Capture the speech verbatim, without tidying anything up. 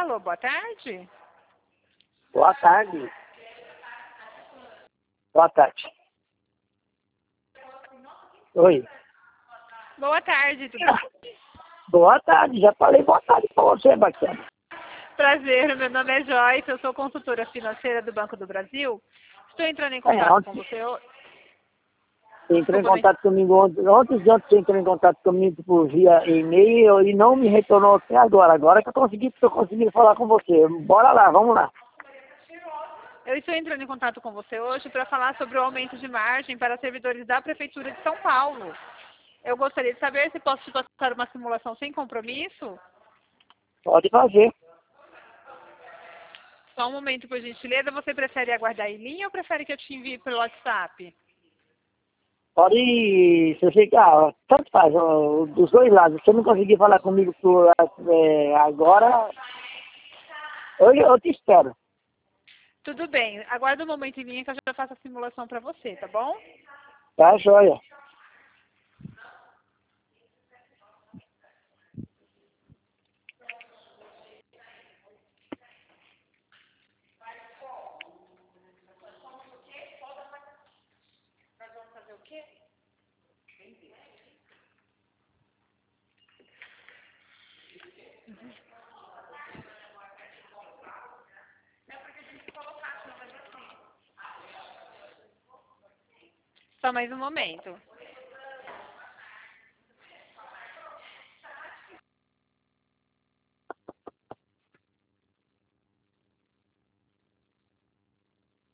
Alô, boa tarde. Boa tarde. Boa tarde. Oi. Boa tarde, tudo bem? Boa tarde, já falei boa tarde pra você, bacana. Prazer, meu nome é Joyce, eu sou consultora financeira do Banco do Brasil. Estou entrando em É, contato ontem, com você hoje. você entrou em Desculpa, não... contato comigo ontem, ontem de ontem você entrou em contato comigo por via e-mail e não me retornou até agora. Agora que eu consegui, eu consegui falar com você. Bora lá, vamos lá. eu estou entrando em contato com você hoje para falar sobre o aumento de margem para servidores da Prefeitura de São Paulo. Eu gostaria de saber se posso te passar uma simulação sem compromisso. Pode fazer. Só um momento, por gentileza. Você prefere aguardar em linha ou prefere que eu te envie pelo WhatsApp? Pode, se você ah, tanto faz, ó, dos dois lados. Se você não conseguir falar comigo por, é, agora, eu, eu te espero. Tudo bem. Aguarda um momento em linha que eu já faço a simulação para você, tá bom? Tá, joia. Fazer o quê? Só mais um momento.